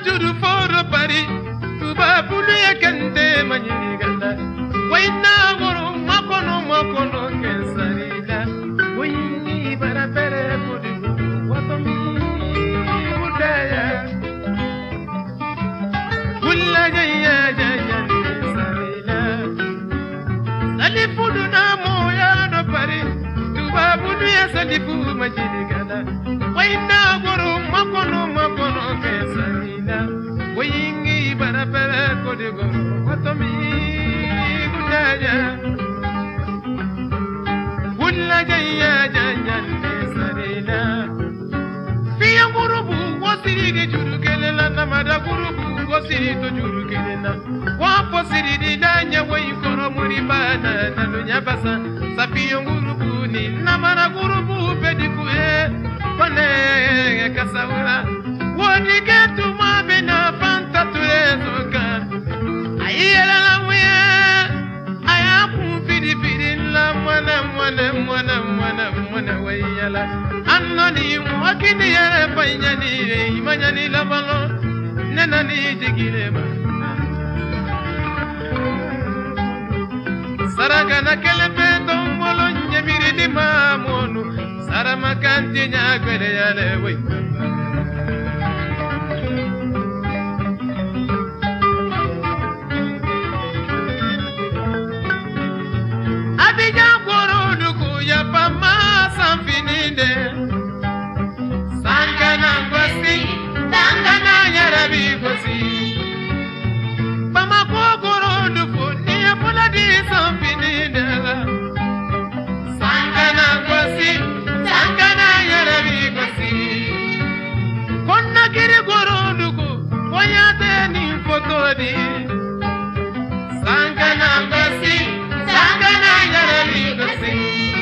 juru foro pari tuba bulu ya kende manyiri ganda waina goro makono kesarida wini barabere kodi watomi udaya bulla jaya sarila salifu na moya no pari tuba bulu ya salifu manyiri ganda waina goro makono kesarida wini barabere kodi watomi udaya bulla jaya sarila fiya gurubu wasiri de jurukelela namada gurubu wasiri to jurukelela wapo siri de danya way koro muri bana nalunya basa safiya gurubu ni namara gurubu pedikuwe kone kasawala wodi ketu mabena fanta turezoka ayela lamuye ayapu fidi la mwana wayala annani mwakini yere panyani imanyani la balo nenani jigilema saraga na kelebe tombolo nyemiri di mamonu sarama kanti nyakwere yale way Sangana ngosi, sangana yarabi ngosi. Mama kokoro dufu ni apola di sanfinide. Sangana ngosi, sangana yarabi ngosi. Konna kiri goro duku, koyate ni foto di. Sangana ngosi, sangana yarabi ngosi.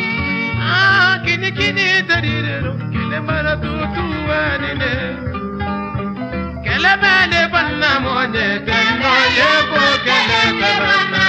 Kini tarirero kile mara tutu anine kele bele banna moje tenno ye ko kele kabana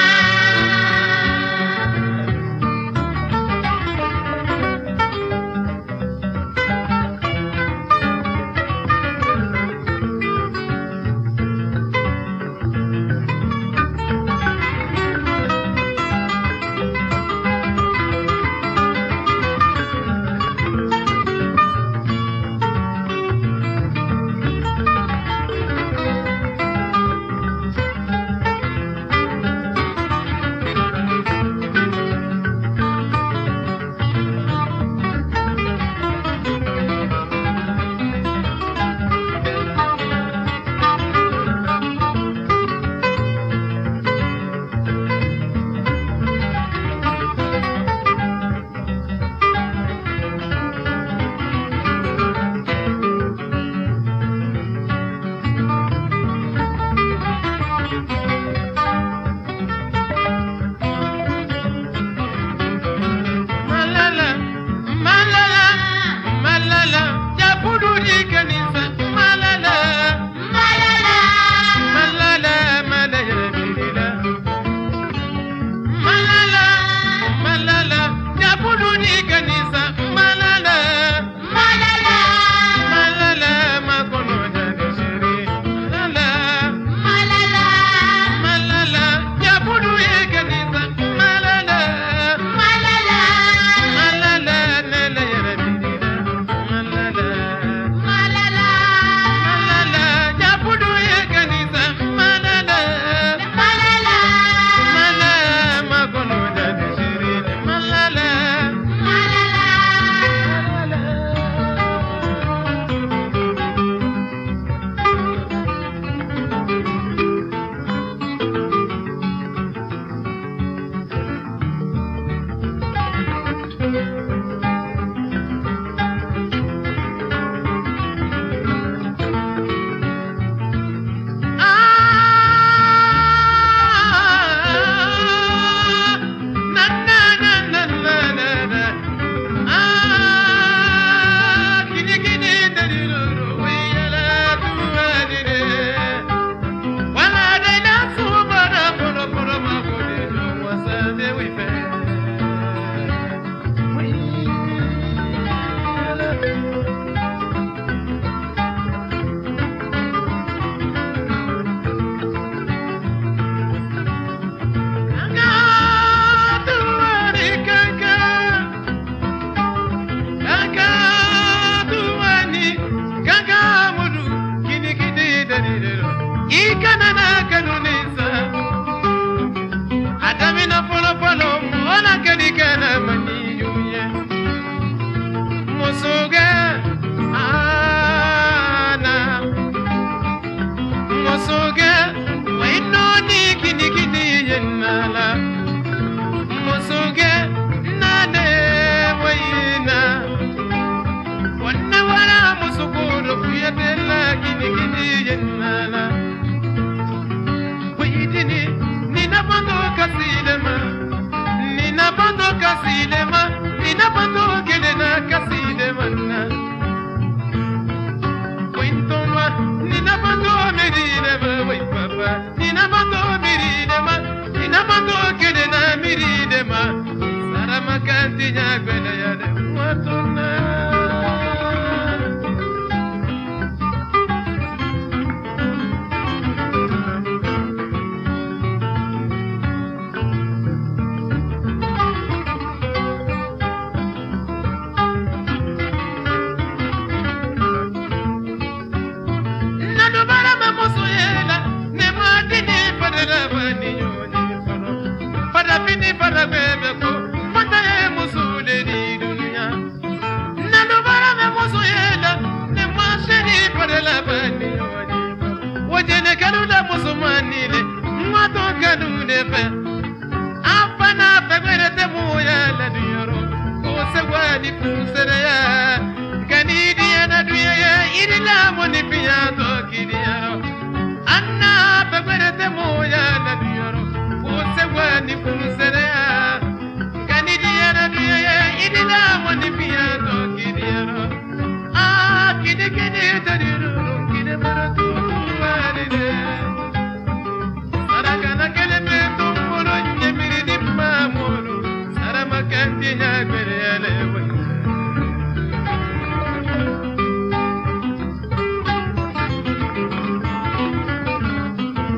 dinya gwele yale matuna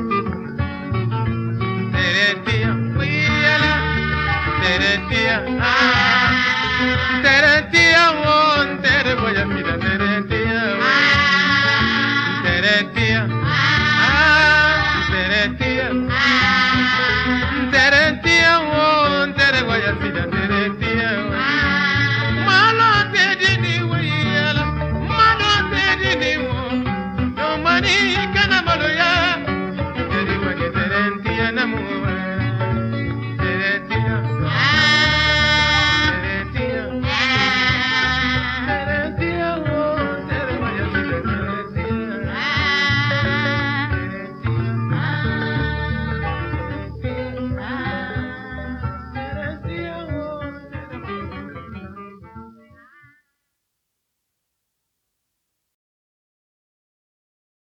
Teretia,